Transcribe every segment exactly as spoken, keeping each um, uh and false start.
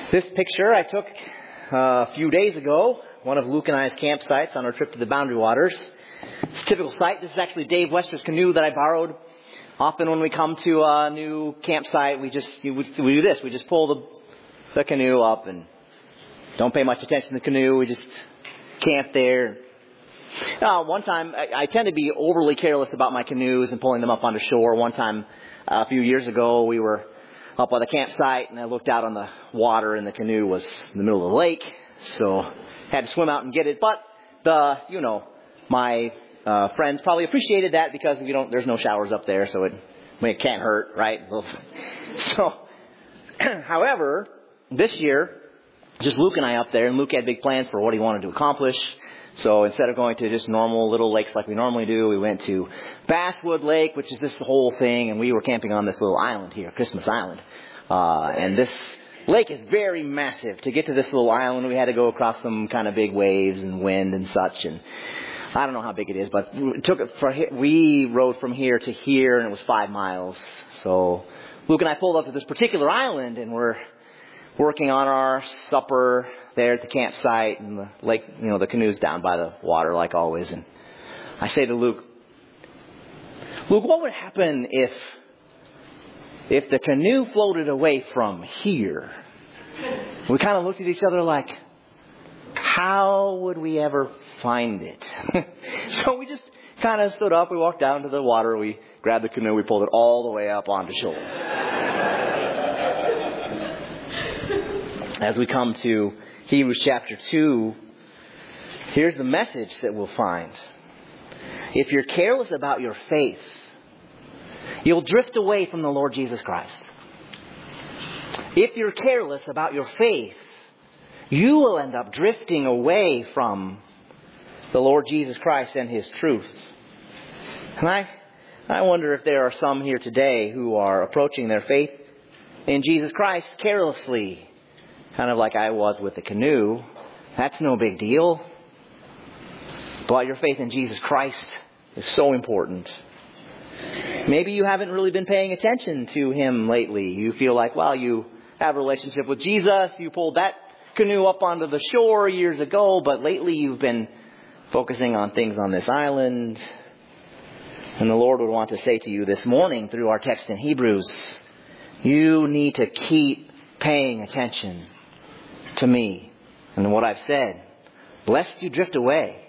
This picture I took uh, a few days ago, one of Luke and I's campsites on our trip to the Boundary Waters. It's a typical site. This is actually Dave Wester's canoe that I borrowed. Often when we come to a new campsite, we just we, we do this. We just pull the, the canoe up and don't pay much attention to the canoe. We just camp there. Uh, one time, I, I tend to be overly careless about my canoes and pulling them up onto shore. One time, uh, a few years ago, we were up on the campsite, and I looked out on the water, and the canoe was in the middle of the lake, so had to swim out and get it. But the, you know, my uh, friends probably appreciated that because we don't. There's no showers up there, so it, I mean, it can't hurt, right? So, however, this year, just Luke and I up there, and Luke had big plans for what he wanted to accomplish. So instead of going to just normal little lakes like we normally do, we went to Basswood Lake, which is this whole thing, and we were camping on this little island here, Christmas Island. Uh, and this lake is very massive. To get to this little island, we had to go across some kind of big waves and wind and such. And I don't know how big it is, but it took it for, we rode from here to here, and it was five miles. So Luke and I pulled up to this particular island, and we're working on our supper there at the campsite, and the lake, you know, the canoe's down by the water like always. And I say to Luke, Luke, what would happen if, if the canoe floated away from here? We kind of looked at each other like, how would we ever find it? So we just kind of stood up, we walked down to the water, we grabbed the canoe, we pulled it all the way up onto shore. As we come to Hebrews chapter two, here's the message that we'll find. If you're careless about your faith, you'll drift away from the Lord Jesus Christ. If you're careless about your faith, you will end up drifting away from the Lord Jesus Christ and His truth. And I, I wonder if there are some here today who are approaching their faith in Jesus Christ carelessly. Kind of like I was with the canoe. That's no big deal. But your faith in Jesus Christ is so important. Maybe you haven't really been paying attention to Him lately. You feel like, well, you have a relationship with Jesus. You pulled that canoe up onto the shore years ago. But lately you've been focusing on things on this island. And the Lord would want to say to you this morning through our text in Hebrews, you need to keep paying attention to me and what I've said, lest you drift away.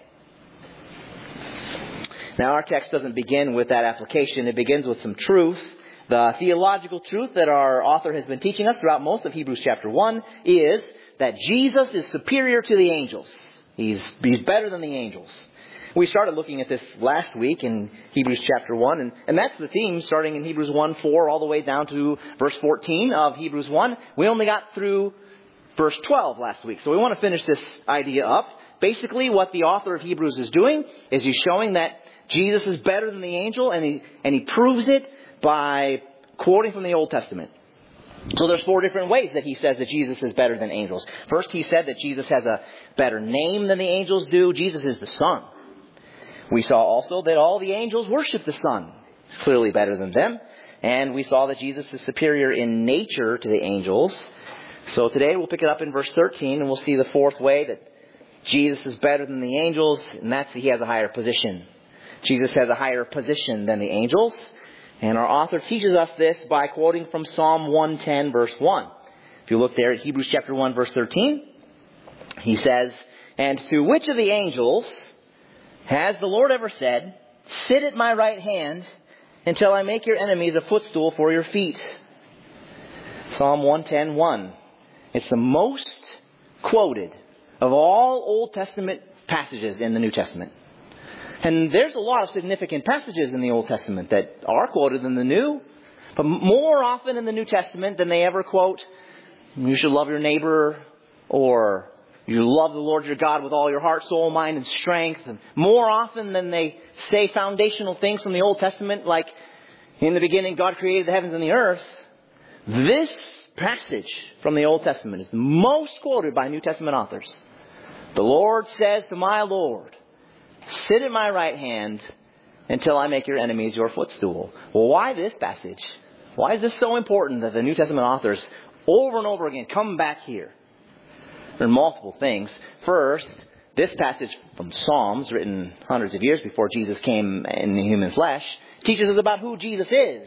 Now, our text doesn't begin with that application. It begins with some truth. The theological truth that our author has been teaching us throughout most of Hebrews chapter one is that Jesus is superior to the angels. He's, he's better than the angels. We started looking at this last week in Hebrews chapter one, and, and that's the theme starting in Hebrews one four all the way down to verse fourteen of Hebrews one. We only got through verse twelve last week, so we want to finish this idea up. Basically, what the author of Hebrews is doing is he's showing that Jesus is better than the angel, and he, and he proves it by quoting from the Old Testament. So there's four different ways that he says that Jesus is better than angels. First, he said that Jesus has a better name than the angels do. Jesus is the Son. We saw also that all the angels worship the Son. He's clearly better than them. And we saw that Jesus is superior in nature to the angels. So today we'll pick it up in verse thirteen, and we'll see the fourth way that Jesus is better than the angels, and that's that He has a higher position. Jesus has a higher position than the angels. And our author teaches us this by quoting from Psalm one ten, verse one. If you look there at Hebrews chapter one, verse thirteen, he says, "And to which of the angels has the Lord ever said, 'Sit at my right hand until I make your enemies a footstool for your feet'?" Psalm one ten, one. It's the most quoted of all Old Testament passages in the New Testament. And there's a lot of significant passages in the Old Testament that are quoted in the New. But more often in the New Testament than they ever quote, you should love your neighbor, or you love the Lord your God with all your heart, soul, mind, and strength. And more often than they say foundational things from the Old Testament, like in the beginning God created the heavens and the earth, this passage from the Old Testament is the most quoted by New Testament authors. The Lord says to my Lord, "Sit at my right hand until I make your enemies your footstool." Well, why this passage? Why is this so important that the New Testament authors over and over again, come back here. There are multiple things. First, this passage from Psalms, written hundreds of years before Jesus came in the human flesh, teaches us about who Jesus is.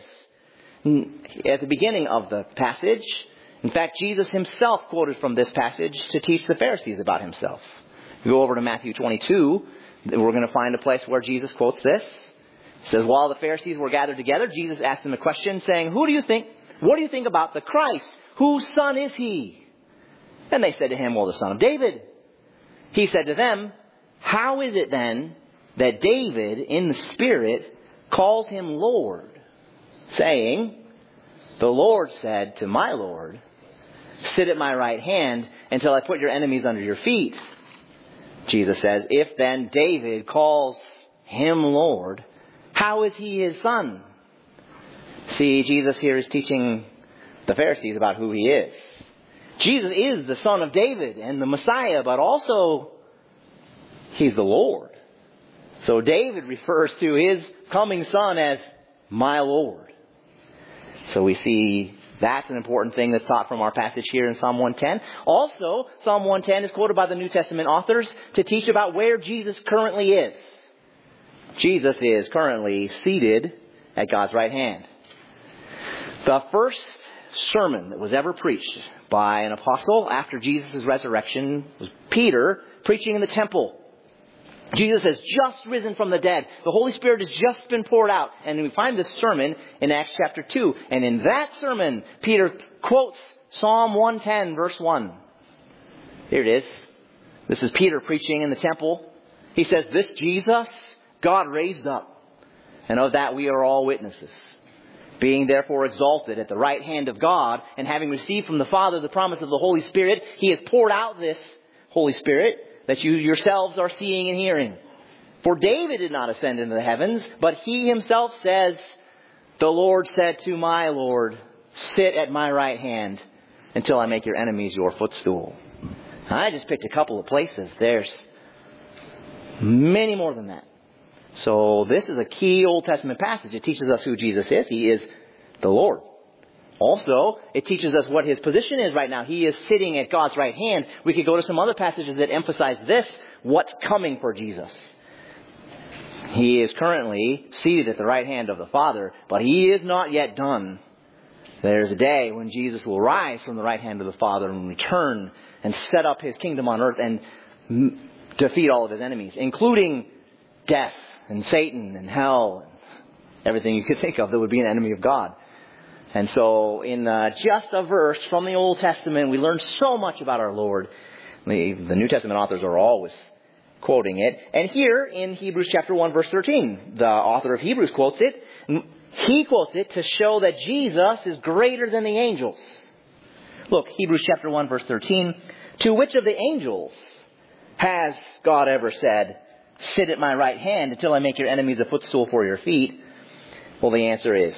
At the beginning of the passage, in fact, Jesus himself quoted from this passage to teach the Pharisees about himself. If you go over to Matthew twenty-two, we're going to find a place where Jesus quotes this. It says, while the Pharisees were gathered together, Jesus asked them a question saying, Who do you think, what do you think about the Christ? Whose son is he? And they said to him, well, the son of David. He said to them, how is it then that David in the Spirit calls him Lord, saying, the Lord said to my Lord, sit at my right hand until I put your enemies under your feet. Jesus says, if then David calls him Lord, how is he his son? See, Jesus here is teaching the Pharisees about who he is. Jesus is the son of David and the Messiah, but also he's the Lord. So David refers to his coming son as my Lord. So we see that's an important thing that's taught from our passage here in Psalm one ten. Also, Psalm one ten is quoted by the New Testament authors to teach about where Jesus currently is. Jesus is currently seated at God's right hand. The first sermon that was ever preached by an apostle after Jesus' resurrection was Peter preaching in the temple. Jesus has just risen from the dead. The Holy Spirit has just been poured out. And we find this sermon in Acts chapter two. And in that sermon, Peter quotes Psalm one ten, verse one. Here it is. This is Peter preaching in the temple. He says, this Jesus God raised up, and of that we are all witnesses. Being therefore exalted at the right hand of God, and having received from the Father the promise of the Holy Spirit, He has poured out this Holy Spirit that you yourselves are seeing and hearing. For David did not ascend into the heavens, but he himself says, the Lord said to my Lord, sit at my right hand until I make your enemies your footstool. I just picked a couple of places. There's many more than that. So this is a key Old Testament passage. It teaches us who Jesus is. He is the Lord. Also, it teaches us what His position is right now. He is sitting at God's right hand. We could go to some other passages that emphasize this. What's coming for Jesus? He is currently seated at the right hand of the Father, but He is not yet done. There's a day when Jesus will rise from the right hand of the Father and return and set up His kingdom on earth and m- defeat all of His enemies, including death and Satan and hell and everything you could think of that would be an enemy of God. And so in uh, just a verse from the Old Testament, we learn so much about our Lord. The, the New Testament authors are always quoting it. And here in Hebrews chapter one, verse thirteen, the author of Hebrews quotes it. He quotes it to show that Jesus is greater than the angels. Look, Hebrews chapter one, verse thirteen. To which of the angels has God ever said, sit at my right hand until I make your enemies a footstool for your feet? Well, the answer is,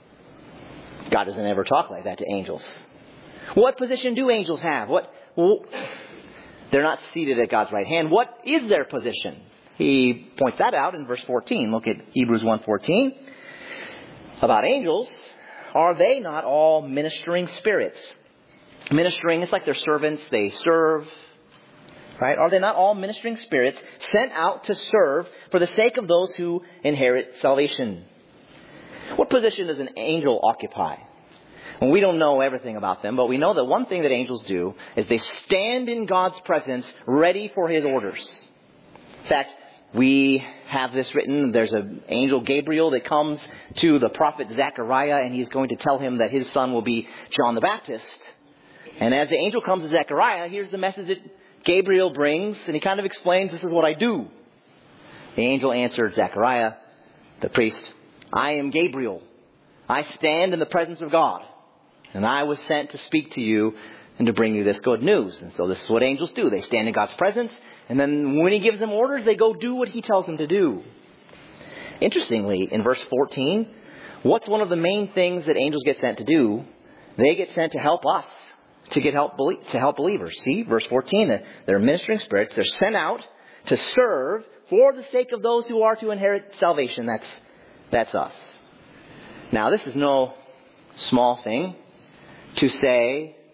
God doesn't ever talk like that to angels. What position do angels have? What? Well, they're not seated at God's right hand. What is their position? He points that out in verse fourteen. Look at Hebrews one fourteen. About angels, are they not all ministering spirits? Ministering, it's like they're servants. They serve. Right? Are they not all ministering spirits sent out to serve for the sake of those who inherit salvation? What position does an angel occupy? Well, we don't know everything about them, but we know that one thing that angels do is they stand in God's presence ready for His orders. In fact, we have this written. There's an angel Gabriel that comes to the prophet Zechariah, and he's going to tell him that his son will be John the Baptist. And as the angel comes to Zechariah, here's the message that Gabriel brings, and he kind of explains, this is what I do. The angel answered Zechariah, the priest, I am Gabriel. I stand in the presence of God, and I was sent to speak to you and to bring you this good news. And so this is what angels do. They stand in God's presence, and then when He gives them orders, they go do what He tells them to do. Interestingly, in verse fourteen, what's one of the main things that angels get sent to do? They get sent to help us. To get help, to help believers. See, verse fourteen, they're ministering spirits. They're sent out to serve for the sake of those who are to inherit salvation. That's, that's us. Now, this is no small thing to say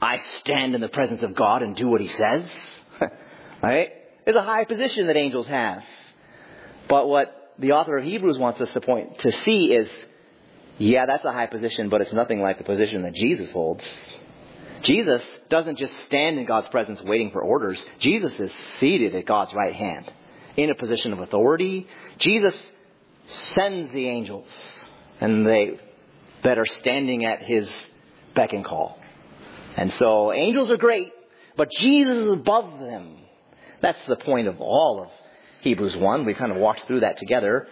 I stand in the presence of God and do what He says. Right? It's a high position that angels have. But what the author of Hebrews wants us to point to see is, yeah, that's a high position, but it's nothing like the position that Jesus holds. Jesus doesn't just stand in God's presence waiting for orders. Jesus is seated at God's right hand in a position of authority. Jesus sends the angels, and they that are standing at His beck and call. And so angels are great, but Jesus is above them. That's the point of all of Hebrews one. We kind of walked through that together.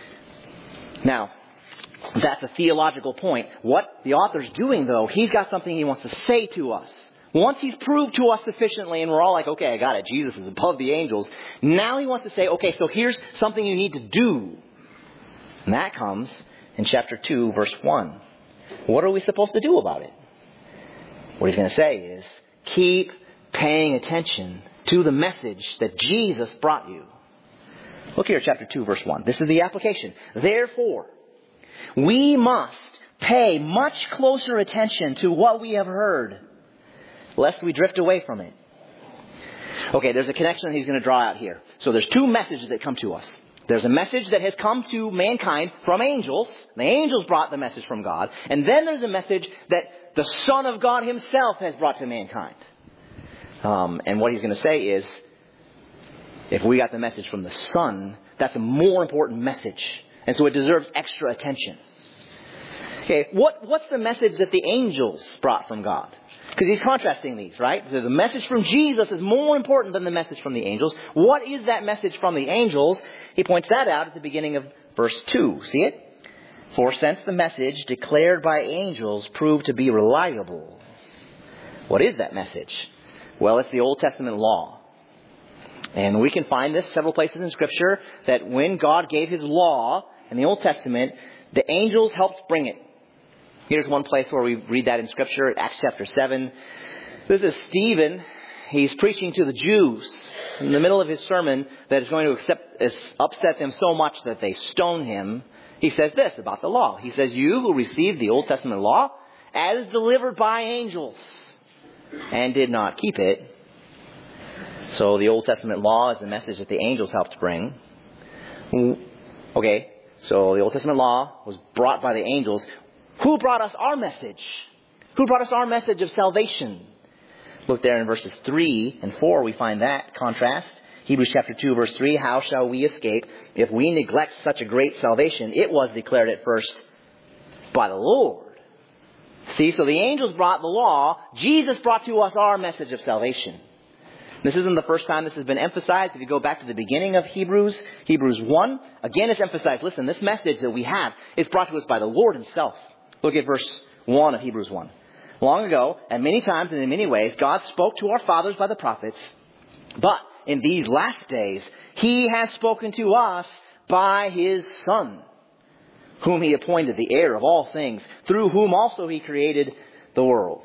Now, that's a theological point. What the author's doing, though, he's got something he wants to say to us. Once he's proved to us sufficiently, and we're all like, okay, I got it. Jesus is above the angels. Now he wants to say, okay, so here's something you need to do. And that comes in chapter two, verse one. What are we supposed to do about it? What he's going to say is, keep paying attention to the message that Jesus brought you. Look here, chapter two, verse one. This is the application. Therefore, we must pay much closer attention to what we have heard, lest we drift away from it. Okay, there's a connection that he's going to draw out here. So there's two messages that come to us. There's a message that has come to mankind from angels. The angels brought the message from God. And then there's a message that the Son of God Himself has brought to mankind. Um, and what he's going to say is, if we got the message from the Son, that's a more important message. And so it deserves extra attention. Okay, what, what's the message that the angels brought from God? Because he's contrasting these, right? So the message from Jesus is more important than the message from the angels. What is that message from the angels? He points that out at the beginning of verse two. See it? For since the message declared by angels proved to be reliable. What is that message? Well, it's the Old Testament law. And we can find this several places in Scripture, that when God gave His law in the Old Testament, the angels helped bring it. Here's one place where we read that in Scripture, Acts chapter seven. This is Stephen. He's preaching to the Jews in the middle of his sermon that is going to accept, upset them so much that they stone him. He says this about the law. He says, you who received the Old Testament law as delivered by angels and did not keep it. So the Old Testament law is the message that the angels helped bring. Okay, so the Old Testament law was brought by the angels. Who brought us our message? Who brought us our message of salvation? Look there in verses three and four, we find that contrast. Hebrews chapter two, verse three, how shall we escape if we neglect such a great salvation? It was declared at first by the Lord. See, so the angels brought the law. Jesus brought to us our message of salvation. This isn't the first time this has been emphasized. If you go back to the beginning of Hebrews, Hebrews one, again it's emphasized. Listen, this message that we have is brought to us by the Lord Himself. Look at verse one of Hebrews one. Long ago, and many times and in many ways, God spoke to our fathers by the prophets. But in these last days, He has spoken to us by His Son, whom He appointed the heir of all things, through whom also He created the world.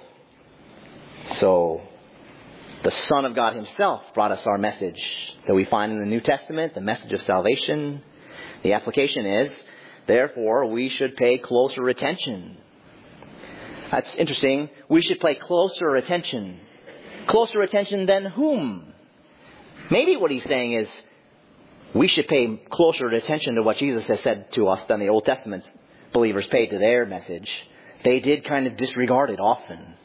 So, the Son of God Himself brought us our message that we find in the New Testament, the message of salvation. The application is, therefore, we should pay closer attention. That's interesting. We should pay closer attention. Closer attention than whom? Maybe what he's saying is, we should pay closer attention to what Jesus has said to us than the Old Testament believers paid to their message. They did kind of disregard it often.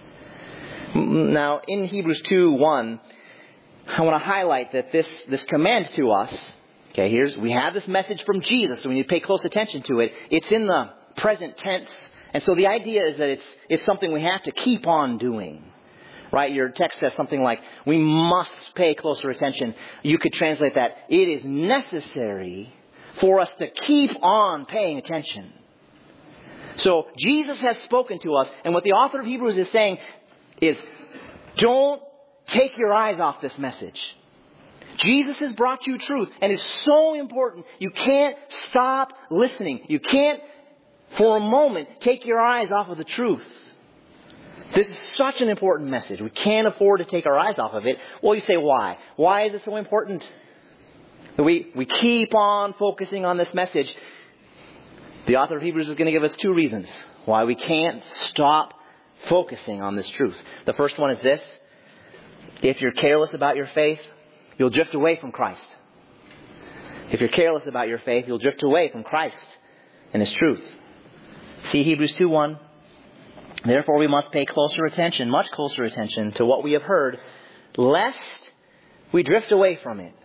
Now, in Hebrews two one, I want to highlight that this, this command to us, okay, here's, we have this message from Jesus, so we need to pay close attention to it. It's in the present tense. And so the idea is that it's, it's something we have to keep on doing. Right? Your text says something like, we must pay closer attention. You could translate that, it is necessary for us to keep on paying attention. So Jesus has spoken to us, and what the author of Hebrews is saying is, don't take your eyes off this message. Jesus has brought you truth, and it's so important. You can't stop listening. You can't, for a moment, take your eyes off of the truth. This is such an important message. We can't afford to take our eyes off of it. Well, you say, why? Why is it so important? We, we keep on focusing on this message. The author of Hebrews is going to give us two reasons why we can't stop focusing on this truth. The first one is this. If you're careless about your faith, you'll drift away from Christ. If you're careless about your faith, you'll drift away from Christ and His truth. See Hebrews two one. Therefore we must pay closer attention, much closer attention to what we have heard, lest we drift away from it.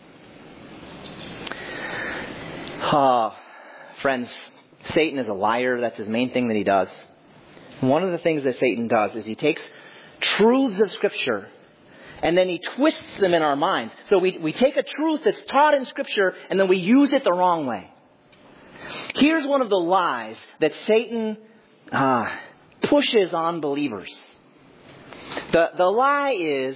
Ah, friends, Satan is a liar. That's his main thing that he does. One of the things that Satan does is he takes truths of Scripture and then he twists them in our minds. So we, we take a truth that's taught in Scripture and then we use it the wrong way. Here's one of the lies that Satan ah, pushes on believers. The, the lie is,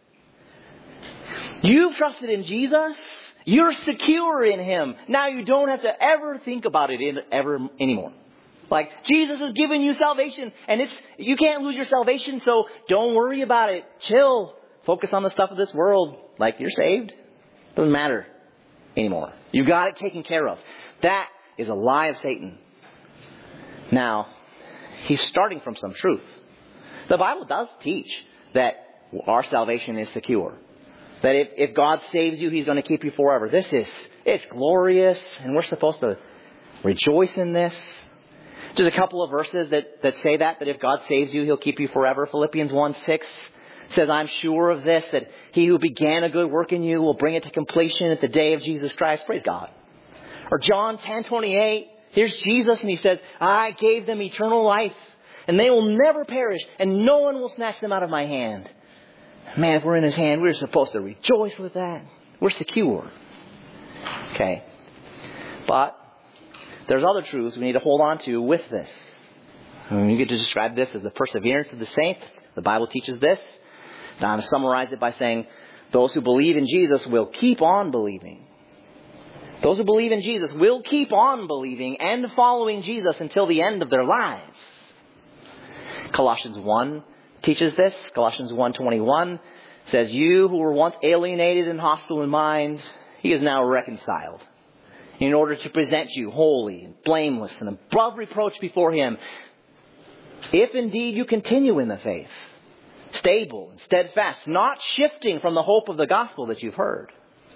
you've trusted in Jesus, you're secure in Him. Now you don't have to ever think about it in, ever anymore. Like, Jesus has given you salvation, and it's you can't lose your salvation, so don't worry about it. Chill. Focus on the stuff of this world. Like, you're saved. Doesn't matter anymore. You got it taken care of. That is a lie of Satan. Now, he's starting from some truth. The Bible does teach that our salvation is secure. That if, if God saves you, He's going to keep you forever. This is, it's glorious, and we're supposed to rejoice in this. There's a couple of verses that, that say that, that if God saves you, He'll keep you forever. Philippians one six says, I'm sure of this, that He who began a good work in you will bring it to completion at the day of Jesus Christ. Praise God. Or John ten twenty-eight, here's Jesus, and He says, I gave them eternal life, and they will never perish, and no one will snatch them out of my hand. Man, if we're in His hand, we're supposed to rejoice with that. We're secure. Okay. But there's other truths we need to hold on to with this. And you get to describe this as the perseverance of the saints. The Bible teaches this. Now, I'm going to summarize it by saying, those who believe in Jesus will keep on believing. Those who believe in Jesus will keep on believing and following Jesus until the end of their lives. Colossians one teaches this. Colossians one twenty-one says, you who were once alienated and hostile in mind, He is now reconciled, in order to present you holy and blameless and above reproach before Him, if indeed you continue in the faith, stable and steadfast, not shifting from the hope of the gospel that you've heard.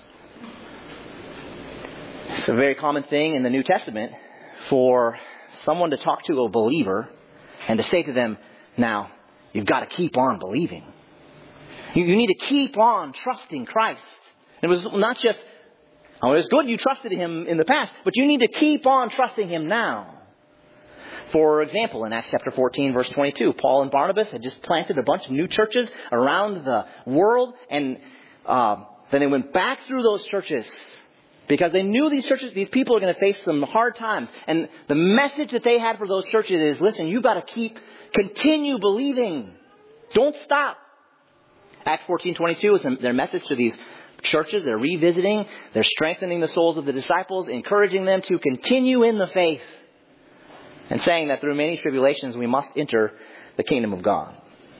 It's a very common thing in the New Testament for someone to talk to a believer and to say to them, now, you've got to keep on believing. You, you need to keep on trusting Christ. It was not just, oh, it's good you trusted Him in the past, but you need to keep on trusting Him now. For example, in Acts chapter fourteen, verse twenty-two, Paul and Barnabas had just planted a bunch of new churches around the world, and uh, then they went back through those churches because they knew these churches, these people are going to face some hard times. And the message that they had for those churches is, listen, you've got to keep, continue believing. Don't stop. Acts fourteen twenty-two is their message to these churches. They're revisiting. They're strengthening the souls of the disciples, encouraging them to continue in the faith, and saying that through many tribulations we must enter the kingdom of God.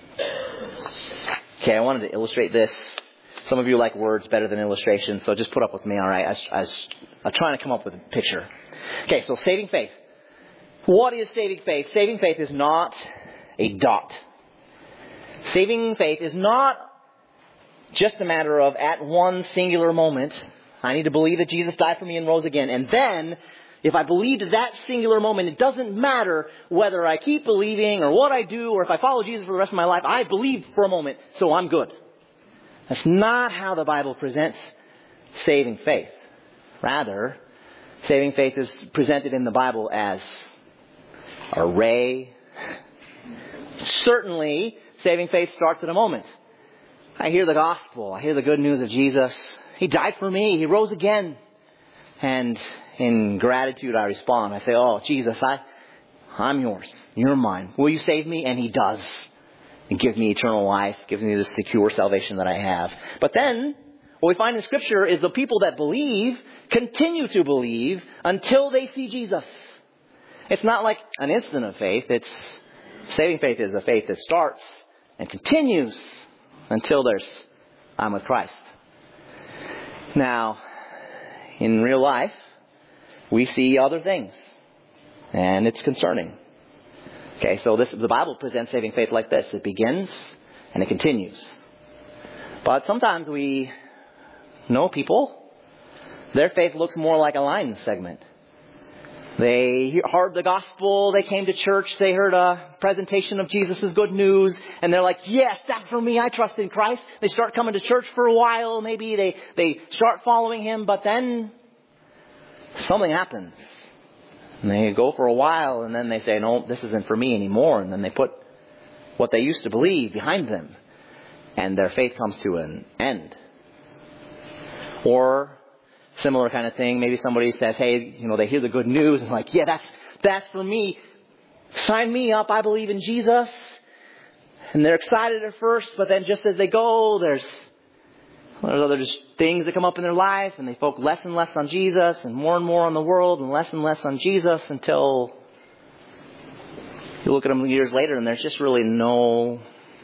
Okay, I wanted to illustrate this. Some of you like words better than illustrations, so just put up with me, all right? I was, I was, I was trying to come up with a picture. Okay, so saving faith. What is saving faith? Saving faith is not a dot. Saving faith is not just a matter of at one singular moment, I need to believe that Jesus died for me and rose again. And then, if I believed at that singular moment, it doesn't matter whether I keep believing or what I do or if I follow Jesus for the rest of my life. I believed for a moment, so I'm good. That's not how the Bible presents saving faith. Rather, saving faith is presented in the Bible as a ray. Certainly, saving faith starts at a moment. I hear the gospel. I hear the good news of Jesus. He died for me. He rose again. And in gratitude, I respond. I say, oh, Jesus, I, I'm yours. You're mine. Will you save me? And He does. He gives me eternal life. Gives me the secure salvation that I have. But then, what we find in Scripture is the people that believe continue to believe until they see Jesus. It's not like an instant of faith. It's saving faith is a faith that starts and continues until there's I'm with Christ. Now, in real life, we see other things, and it's concerning. Okay, so this the Bible presents saving faith like this. It begins and it continues. But sometimes we know people, their faith looks more like a line segment. They heard the gospel, they came to church, they heard a presentation of Jesus' good news, and they're like, yes, that's for me, I trust in Christ. They start coming to church for a while, maybe they, they start following Him, but then something happens. And they go for a while, and then they say, no, this isn't for me anymore, and then they put what they used to believe behind them, and their faith comes to an end. Or similar kind of thing. Maybe somebody says, hey, you know, they hear the good news and like, yeah, that's, that's for me. Sign me up. I believe in Jesus. And they're excited at first, but then just as they go, there's, there's other just things that come up in their life and they focus less and less on Jesus and more and more on the world and less and less on Jesus until you look at them years later and there's just really no,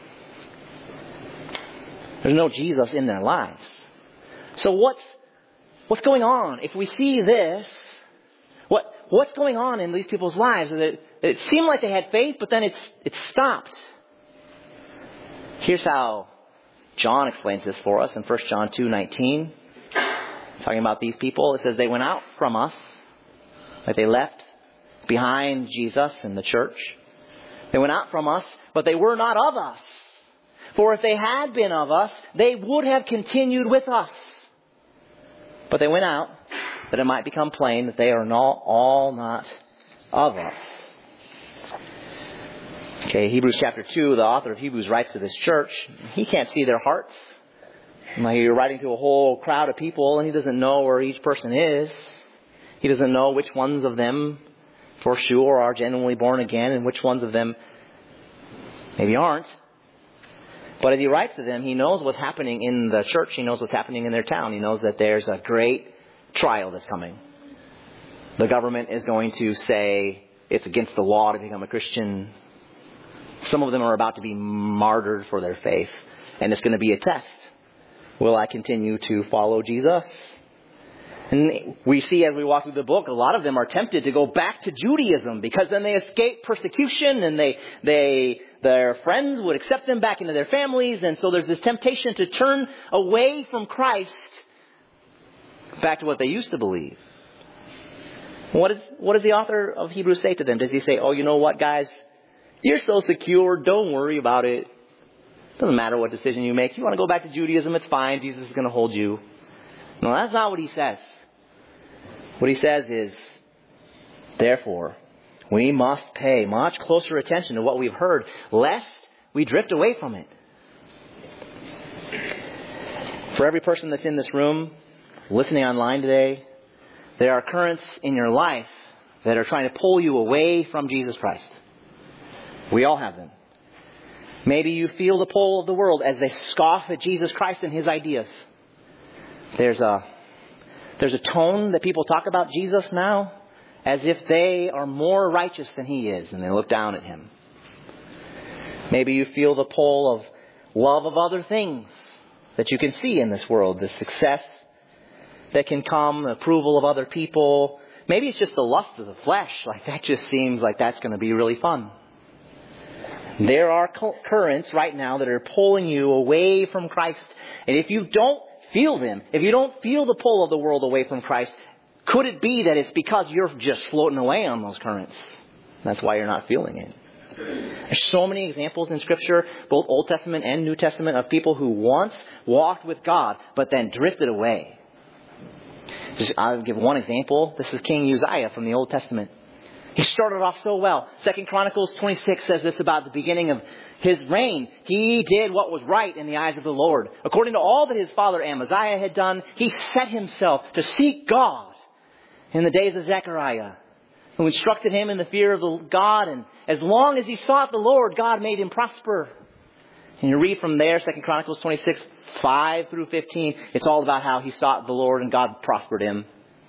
there's no Jesus in their lives. So what's, What's going on? If we see this, what what's going on in these people's lives? It, it seemed like they had faith, but then it's it stopped. Here's how John explains this for us in First John two nineteen. Talking about these people, it says they went out from us, like they left behind Jesus and the church. They went out from us, but they were not of us. For if they had been of us, they would have continued with us. But they went out that it might become plain that they are not, all not of us. Okay, Hebrews chapter two, the author of Hebrews writes to this church. He can't see their hearts. Like you're writing to a whole crowd of people and he doesn't know where each person is. He doesn't know which ones of them for sure are genuinely born again and which ones of them maybe aren't. But as he writes to them, he knows what's happening in the church. He knows what's happening in their town. He knows that there's a great trial that's coming. The government is going to say it's against the law to become a Christian. Some of them are about to be martyred for their faith. And it's going to be a test. Will I continue to follow Jesus? And we see as we walk through the book, a lot of them are tempted to go back to Judaism because then they escape persecution and they, they, their friends would accept them back into their families. And so there's this temptation to turn away from Christ back to what they used to believe. What is, what does the author of Hebrews say to them? Does he say, oh, you know what, guys? You're so secure. Don't worry about it. Doesn't matter what decision you make. If you want to go back to Judaism, it's fine. Jesus is going to hold you. No, that's not what he says. What he says is, therefore, we must pay much closer attention to what we've heard, lest we drift away from it. For every person that's in this room, listening online today, there are currents in your life that are trying to pull you away from Jesus Christ. We all have them. Maybe you feel the pull of the world as they scoff at Jesus Christ and His ideas. There's a there's a tone that people talk about Jesus now as if they are more righteous than He is, and they look down at Him. Maybe you feel the pull of love of other things that you can see in this world, the success that can come, the approval of other people. Maybe it's just the lust of the flesh. Like that just seems like that's going to be really fun. There are currents right now that are pulling you away from Christ. And if you don't feel them, if you don't feel the pull of the world away from Christ, could it be that it's because you're just floating away on those currents? That's why you're not feeling it. There's so many examples in Scripture, both Old Testament and New Testament, of people who once walked with God, but then drifted away. Just, I'll give one example. This is King Uzziah from the Old Testament. He started off so well. Second Chronicles twenty-six says this about the beginning of his reign. He did what was right in the eyes of the Lord. According to all that his father Amaziah had done, he set himself to seek God in the days of Zechariah, who instructed him in the fear of the God. And as long as he sought the Lord, God made him prosper. And you read from there, Second Chronicles twenty-six, five through fifteen. It's all about how he sought the Lord and God prospered him.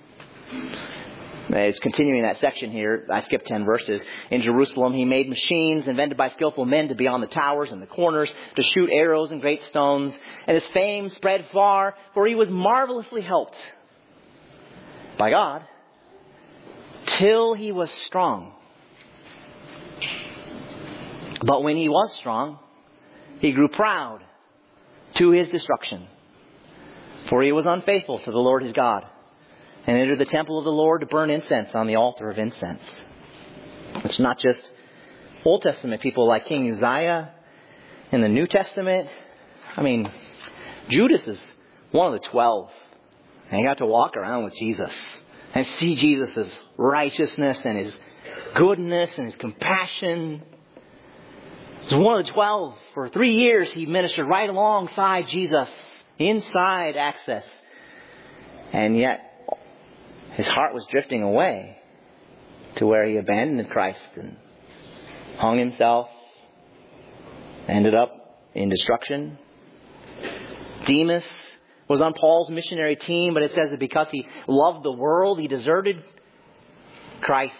It's continuing that section here. I skipped ten verses. In Jerusalem, he made machines invented by skillful men to be on the towers and the corners, to shoot arrows and great stones. And his fame spread far, for he was marvelously helped by God till he was strong. But when he was strong, he grew proud to his destruction. For he was unfaithful to the Lord his God, and entered the temple of the Lord to burn incense on the altar of incense. It's not just Old Testament people like King Uzziah. In the New Testament, I mean, Judas is one of the twelve. And he got to walk around with Jesus and see Jesus' righteousness and his goodness and his compassion. He's one of the twelve. For three years he ministered right alongside Jesus, inside access. And yet his heart was drifting away to where he abandoned Christ and hung himself, ended up in destruction. Demas was on Paul's missionary team, but it says that because he loved the world, he deserted Christ.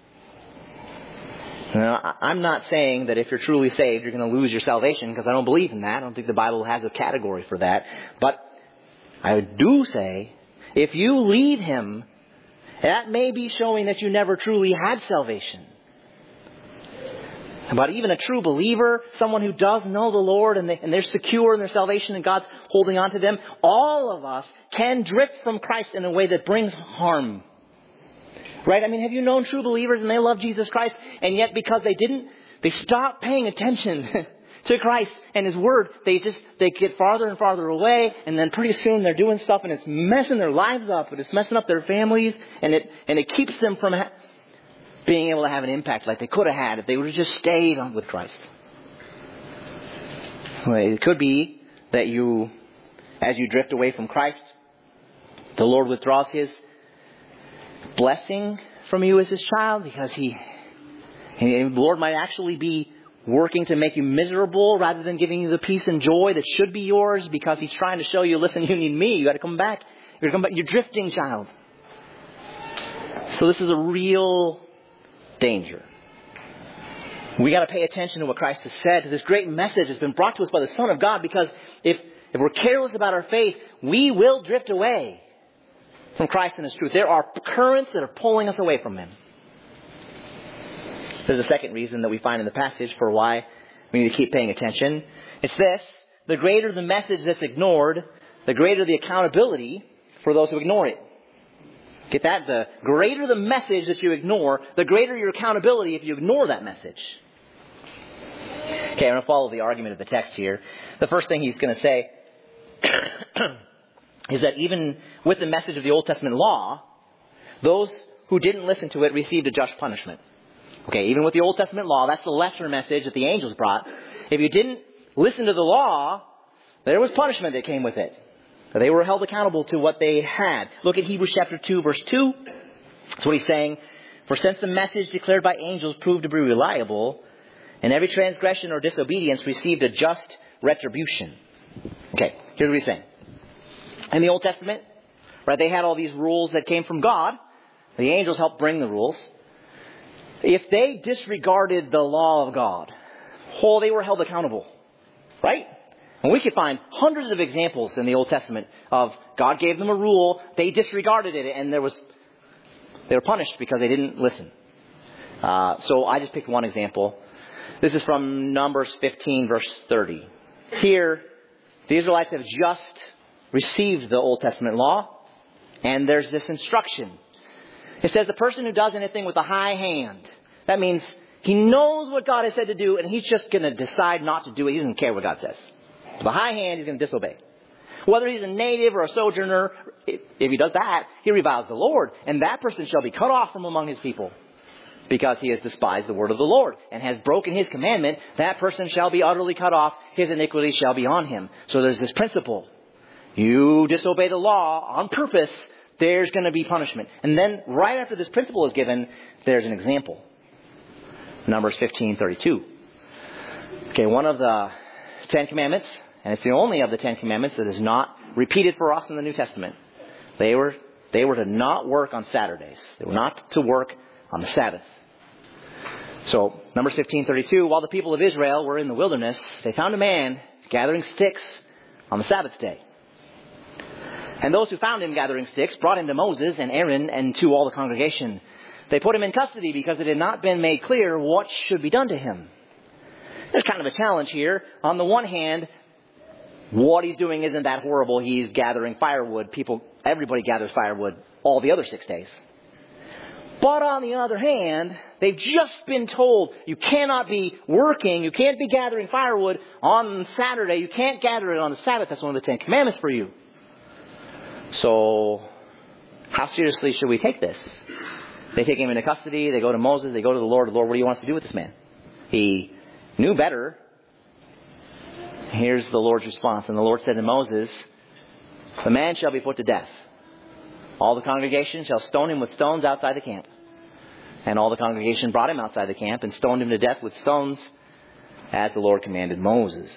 Now, I'm not saying that if you're truly saved, you're going to lose your salvation, because I don't believe in that. I don't think the Bible has a category for that. But I do say, if you leave Him, that may be showing that you never truly had salvation. But even a true believer, someone who does know the Lord and, they, and they're secure in their salvation and God's holding on to them, all of us can drift from Christ in a way that brings harm. Right? I mean, have you known true believers and they love Jesus Christ, and yet because they didn't, they stopped paying attention to Christ and His Word, they just, they get farther and farther away, and then pretty soon they're doing stuff and it's messing their lives up, and it's messing up their families, and it, and it keeps them from ha- being able to have an impact like they could have had if they would have just stayed on with Christ. Well, it could be that you, as you drift away from Christ, the Lord withdraws His blessing from you as His child, because He, and the Lord might actually be working to make you miserable rather than giving you the peace and joy that should be yours, because He's trying to show you, listen, you need me. You got to come back. You're come back. You're drifting, child. So this is a real danger. We got to pay attention to what Christ has said, to this great message that's been brought to us by the Son of God, because if, if we're careless about our faith, we will drift away from Christ and His truth. There are currents that are pulling us away from Him. There's a second reason that we find in the passage for why we need to keep paying attention. It's this: the greater the message that's ignored, the greater the accountability for those who ignore it. Get that? The greater the message that you ignore, the greater your accountability if you ignore that message. Okay, I'm going to follow the argument of the text here. The first thing he's going to say is that even with the message of the Old Testament law, those who didn't listen to it received a just punishment. Okay, even with the Old Testament law, that's the lesser message that the angels brought. If you didn't listen to the law, there was punishment that came with it. They were held accountable to what they had. Look at Hebrews chapter two, verse two. That's what he's saying. For since the message declared by angels proved to be reliable, and every transgression or disobedience received a just retribution. Okay, here's what he's saying. In the Old Testament, right, they had all these rules that came from God. The angels helped bring the rules. If they disregarded the law of God, oh, they were held accountable. Right? And we could find hundreds of examples in the Old Testament of God gave them a rule, they disregarded it, and there was they were punished because they didn't listen. Uh, so I just picked one example. This is from Numbers fifteen, verse thirty. Here, the Israelites have just received the Old Testament law, and there's this instruction. It says the person who does anything with a high hand, that means he knows what God has said to do, and he's just going to decide not to do it. He doesn't care what God says. With a high hand, he's going to disobey. Whether he's a native or a sojourner, if he does that, he reviles the Lord. And that person shall be cut off from among his people, because he has despised the word of the Lord and has broken His commandment. That person shall be utterly cut off. His iniquity shall be on him. So there's this principle. You disobey the law on purpose, there's going to be punishment. And then right after this principle is given, there's an example. Numbers fifteen thirty-two. Okay, one of the Ten Commandments, and it's the only of the Ten Commandments that is not repeated for us in the New Testament. They were they were to not work on Saturdays. They were not to work on the Sabbath. So, Numbers fifteen thirty-two, while the people of Israel were in the wilderness, they found a man gathering sticks on the Sabbath day. And those who found him gathering sticks brought him to Moses and Aaron and to all the congregation. They put him in custody because it had not been made clear what should be done to him. There's kind of a challenge here. On the one hand, what he's doing isn't that horrible. He's gathering firewood. People, everybody gathers firewood all the other six days. But on the other hand, they've just been told you cannot be working, you can't be gathering firewood on Saturday, you can't gather it on the Sabbath. That's one of the Ten Commandments for you. So, how seriously should we take this? They take him into custody, they go to Moses, they go to the Lord. Lord, what do you want us to do with this man? He knew better. Here's the Lord's response. And the Lord said to Moses, the man shall be put to death. All the congregation shall stone him with stones outside the camp. And all the congregation brought him outside the camp and stoned him to death with stones as the Lord commanded Moses.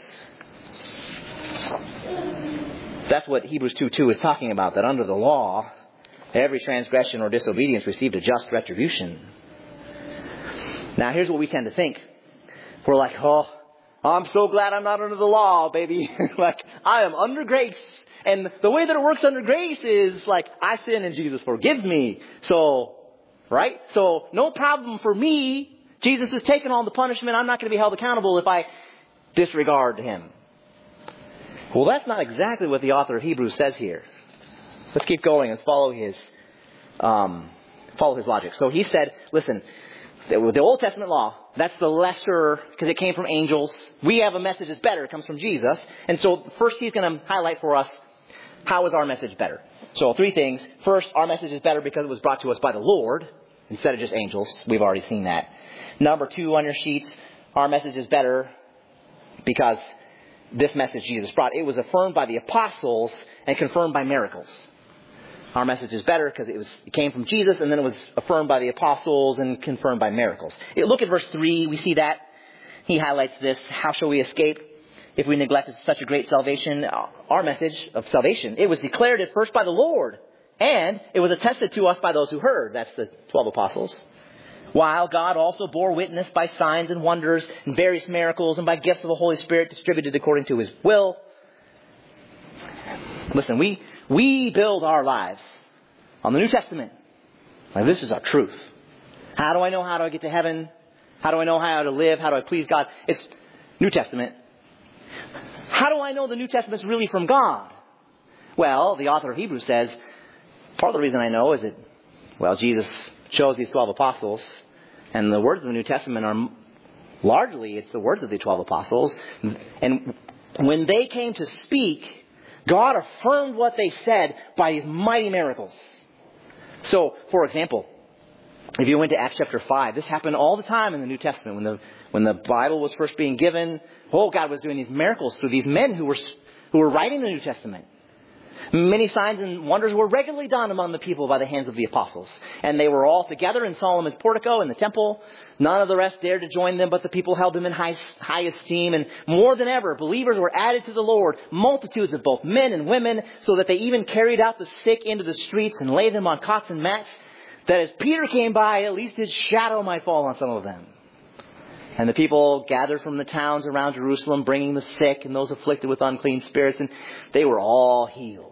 That's what Hebrews two two is talking about, that under the law, every transgression or disobedience received a just retribution. Now here's what we tend to think. We're like, oh, I'm so glad I'm not under the law, baby. Like, I am under grace. And the way that it works under grace is like, I sin and Jesus forgives me. So, right? So, no problem for me. Jesus has taken on the punishment. I'm not going to be held accountable if I disregard him. Well, that's not exactly what the author of Hebrews says here. Let's keep going and follow his, um, follow his logic. So he said, listen, the Old Testament law, that's the lesser, because it came from angels. We have a message that's better. It comes from Jesus. And so first he's going to highlight for us, how is our message better? So three things. First, our message is better because it was brought to us by the Lord instead of just angels. We've already seen that. Number two on your sheets, our message is better because this message Jesus brought, it was affirmed by the apostles and confirmed by miracles. Our message is better because it was it came from Jesus and then it was affirmed by the apostles and confirmed by miracles. It, look at verse three. We see that. He highlights this. How shall we escape if we neglected such a great salvation? Our message of salvation, it was declared at first by the Lord. And it was attested to us by those who heard. That's the twelve apostles. While God also bore witness by signs and wonders and various miracles and by gifts of the Holy Spirit distributed according to his will. Listen, we... We build our lives on the New Testament. Like, this is our truth. How do I know how do I get to heaven? How do I know how to live? How do I please God? It's New Testament. How do I know the New Testament's really from God? Well, the author of Hebrews says, part of the reason I know is that, well, Jesus chose these twelve apostles, and the words of the New Testament are largely, it's the words of the twelve apostles. And when they came to speak, God affirmed what they said by these mighty miracles. So, for example, if you went to Acts chapter five, this happened all the time in the New Testament. When the when the Bible was first being given, oh, God was doing these miracles through these men who were who were writing the New Testament. Many signs and wonders were regularly done among the people by the hands of the apostles. And they were all together in Solomon's portico in the temple. None of the rest dared to join them, but the people held them in high, high esteem. And more than ever, believers were added to the Lord, multitudes of both men and women, so that they even carried out the sick into the streets and laid them on cots and mats, that as Peter came by, at least his shadow might fall on some of them. And the people gathered from the towns around Jerusalem, bringing the sick and those afflicted with unclean spirits, and they were all healed.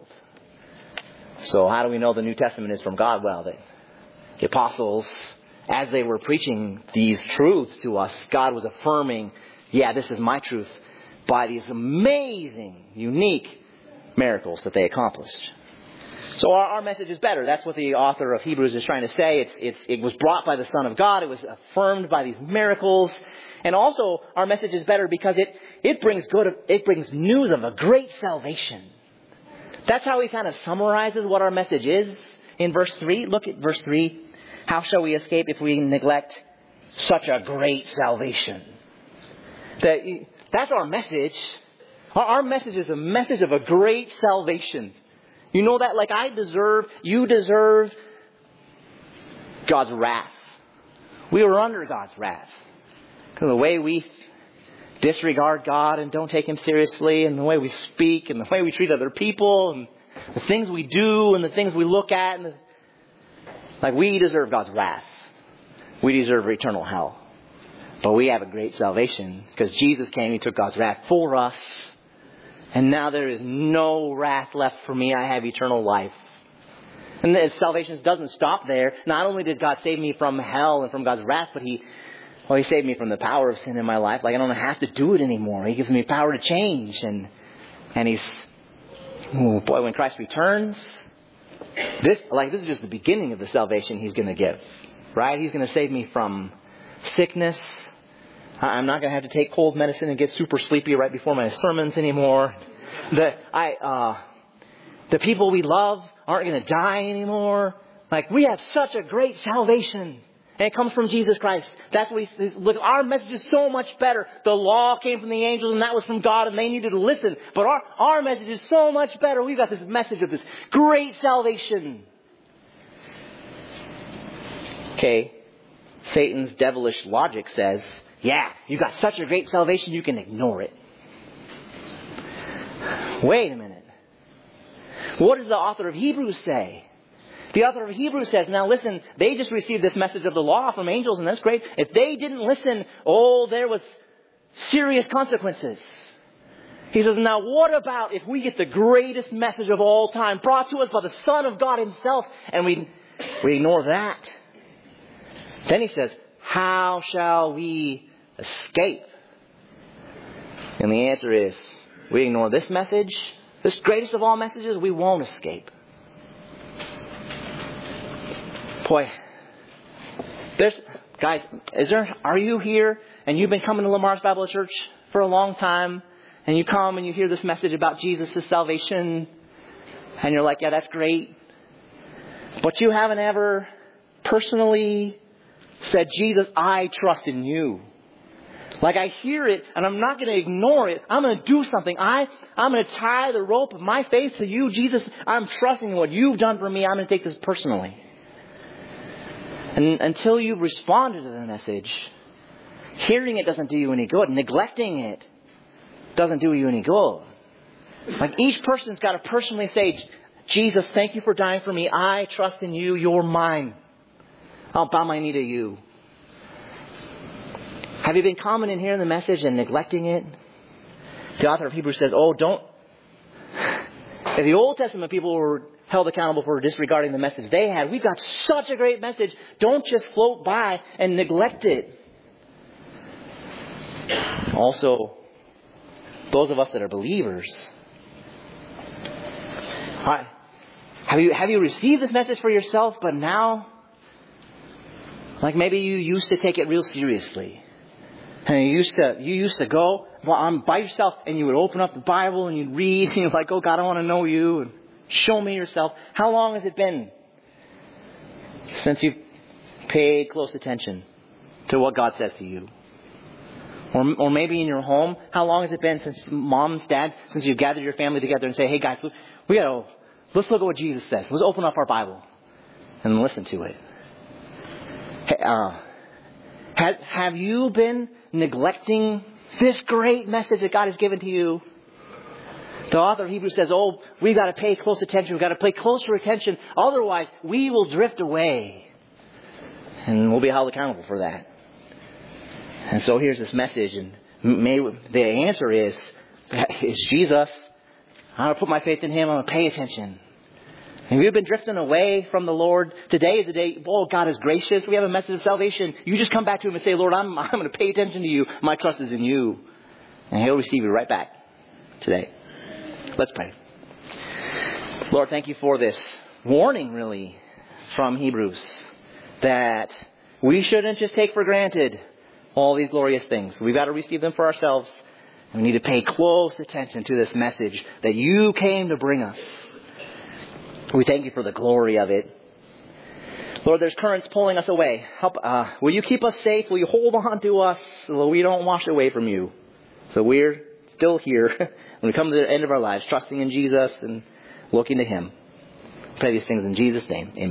So how do we know the New Testament is from God? Well, the, the apostles, as they were preaching these truths to us, God was affirming, yeah, this is my truth, by these amazing, unique miracles that they accomplished. So our, our message is better. That's what the author of Hebrews is trying to say. It's, it's, it was brought by the Son of God. It was affirmed by these miracles. And also, our message is better because it, it brings good, it brings news of a great salvation. That's how he kind of summarizes what our message is in verse three. Look at verse three. How shall we escape if we neglect such a great salvation? That, that's our message. Our, our message is a message of a great salvation. You know that? Like, I deserve, you deserve God's wrath. We were under God's wrath. Because of the way we disregard God and don't take him seriously, and the way we speak, and the way we treat other people, and the things we do, and the things we look at. And the, like, we deserve God's wrath. We deserve eternal hell. But we have a great salvation because Jesus came, he took God's wrath for us. And now there is no wrath left for me. I have eternal life. And the salvation doesn't stop there. Not only did God save me from hell and from God's wrath, but he well, He saved me from the power of sin in my life. Like, I don't have to do it anymore. He gives me power to change. And and He's, oh boy, when Christ returns, this, like, this is just the beginning of the salvation He's going to give. Right? He's going to save me from sickness. I'm not going to have to take cold medicine and get super sleepy right before my sermons anymore. The, I, uh, the people we love aren't going to die anymore. Like, we have such a great salvation. And it comes from Jesus Christ. That's what He, look, our message is so much better. The law came from the angels and that was from God and they needed to listen. But our, our message is so much better. We've got this message of this great salvation. Okay. Satan's devilish logic says, yeah, you got such a great salvation, you can ignore it. Wait a minute. What does the author of Hebrews say? The author of Hebrews says, now listen, they just received this message of the law from angels, and that's great. If they didn't listen, oh, there was serious consequences. He says, now what about if we get the greatest message of all time brought to us by the Son of God Himself, and we, we ignore that? Then he says, how shall we escape? And the answer is, we ignore this message, this greatest of all messages, we won't escape. Boy, there's, guys, is there, are you here and you've been coming to Lamar's Bible Church for a long time, and you come and you hear this message about Jesus' salvation, and you're like, yeah, that's great. But you haven't ever personally said, Jesus, I trust in you. Like, I hear it and I'm not going to ignore it. I'm going to do something. I, I'm going to tie the rope of my faith to you. Jesus, I'm trusting in what you've done for me. I'm going to take this personally. And until you've responded to the message, hearing it doesn't do you any good. Neglecting it doesn't do you any good. Like, each person's got to personally say, Jesus, thank you for dying for me. I trust in you. You're mine. I'll bow my knee to you. Have you been coming in hearing the message and neglecting it? The author of Hebrews says, oh, don't. If the Old Testament people were held accountable for disregarding the message they had, we've got such a great message. Don't just float by and neglect it. Also, those of us that are believers, have you, have you received this message for yourself, but now, like, maybe you used to take it real seriously. And you used to, you used to go well, I'm by yourself and you would open up the Bible and you'd read and you're like, oh God, I want to know you and show me yourself. How long has it been since you've paid close attention to what God says to you? Or, or maybe in your home, how long has it been since moms, dads, since you've gathered your family together and say, hey guys, look, we gotta, let's look at what Jesus says. Let's open up our Bible and listen to it. Hey, uh, have, have you been neglecting this great message that God has given to you? The author of Hebrews says, oh, we've got to pay close attention. We've got to pay closer attention. Otherwise, we will drift away. And we'll be held accountable for that. And so here's this message. And may, the answer is, is Jesus. I'm going to put my faith in Him. I'm going to pay attention. And we've been drifting away from the Lord. Today is the day, oh, God is gracious. We have a message of salvation. You just come back to Him and say, Lord, I'm, I'm going to pay attention to you. My trust is in you. And He'll receive you right back today. Let's pray. Lord, thank you for this warning, really, from Hebrews, that we shouldn't just take for granted all these glorious things. We've got to receive them for ourselves. And we need to pay close attention to this message that you came to bring us. We thank you for the glory of it. Lord, there's currents pulling us away. Help, uh, will you keep us safe? Will you hold on to us so we don't wash away from you? So we're still here when we come to the end of our lives, trusting in Jesus and looking to Him. I pray these things in Jesus' name. Amen.